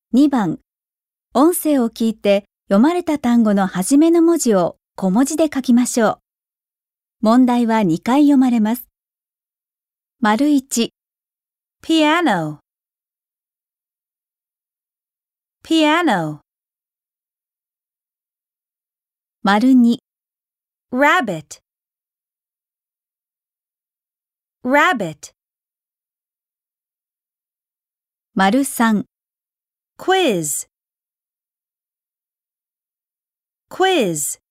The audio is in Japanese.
2番、音声を聞いて読まれた単語の初めの文字を小文字で書きましょう。問題は2回読まれます。丸1、 piano, piano, 丸2、 rabbit, rabbit, 丸3、 quiz, quiz.